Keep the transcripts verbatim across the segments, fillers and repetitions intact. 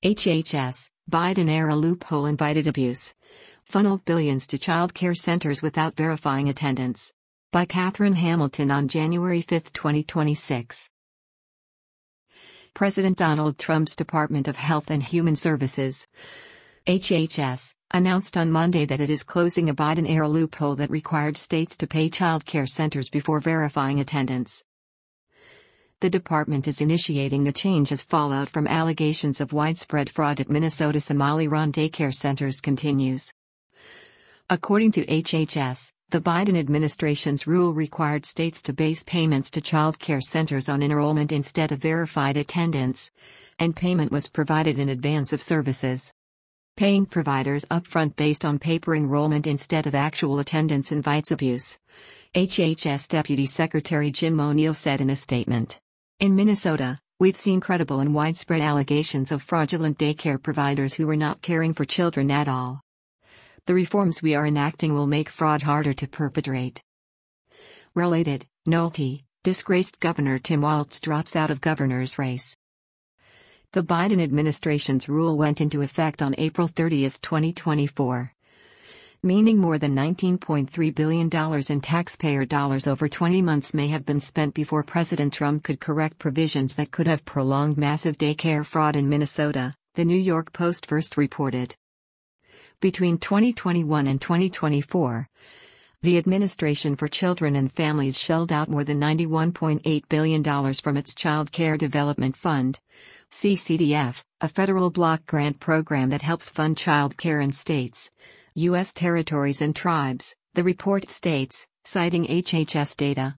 H H S, Biden-era loophole invited abuse. Funneled billions to child care centers without verifying attendance. By Catherine Hamilton on January fifth, twenty twenty-six. President Donald Trump's Department of Health and Human Services, H H S, announced on Monday that it is closing a Biden-era loophole that required states to pay child care centers before verifying attendance. The department is initiating the change as fallout from allegations of widespread fraud at Minnesota Somali-run daycare centers continues. According to H H S, the Biden administration's rule required states to base payments to child care centers on enrollment instead of verified attendance, and payment was provided in advance of services. Paying providers upfront based on paper enrollment instead of actual attendance invites abuse, H H S Deputy Secretary Jim O'Neill said in a statement. In Minnesota, we've seen credible and widespread allegations of fraudulent daycare providers who were not caring for children at all. The reforms we are enacting will make fraud harder to perpetrate. Related, Nolte, disgraced Governor Tim Walz drops out of governor's race. The Biden administration's rule went into effect on April thirtieth, twenty twenty-four. Meaning more than nineteen point three billion dollars in taxpayer dollars over twenty months may have been spent before President Trump could correct provisions that could have prolonged massive daycare fraud in Minnesota, the New York Post first reported. Between twenty twenty-one and twenty twenty-four, the Administration for Children and Families shelled out more than ninety-one point eight billion dollars from its Child Care Development Fund, C C D F, a federal block grant program that helps fund child care in states, U S territories and tribes, the report states, citing H H S data.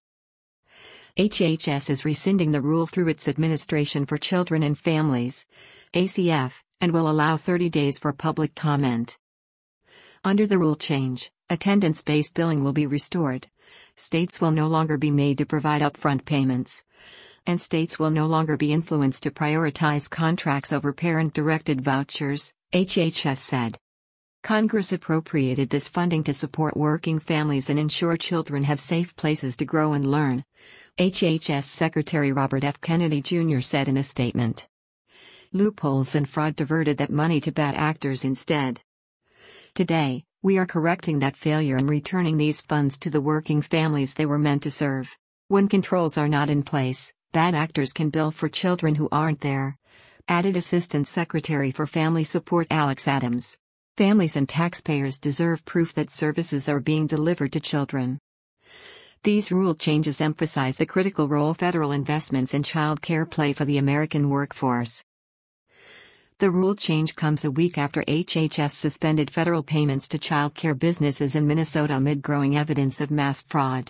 H H S is rescinding the rule through its Administration for Children and Families, A C F, and will allow thirty days for public comment. Under the rule change, attendance-based billing will be restored, states will no longer be made to provide upfront payments, and states will no longer be influenced to prioritize contracts over parent-directed vouchers, H H S said. Congress appropriated this funding to support working families and ensure children have safe places to grow and learn, H H S Secretary Robert F. Kennedy Junior said in a statement. Loopholes and fraud diverted that money to bad actors instead. Today, we are correcting that failure and returning these funds to the working families they were meant to serve. When controls are not in place, bad actors can bill for children who aren't there, added Assistant Secretary for Family Support Alex Adams. Families and taxpayers deserve proof that services are being delivered to children. These rule changes emphasize the critical role federal investments in child care play for the American workforce. The rule change comes a week after H H S suspended federal payments to child care businesses in Minnesota amid growing evidence of mass fraud.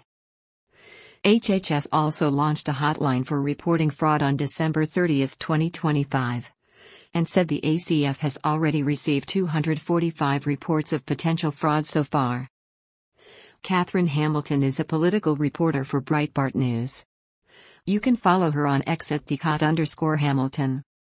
H H S also launched a hotline for reporting fraud on December thirtieth, twenty twenty-five, and said the A C F has already received two hundred forty-five reports of potential fraud so far. Catherine Hamilton is a political reporter for Breitbart News. You can follow her on X at thecot underscore Hamilton.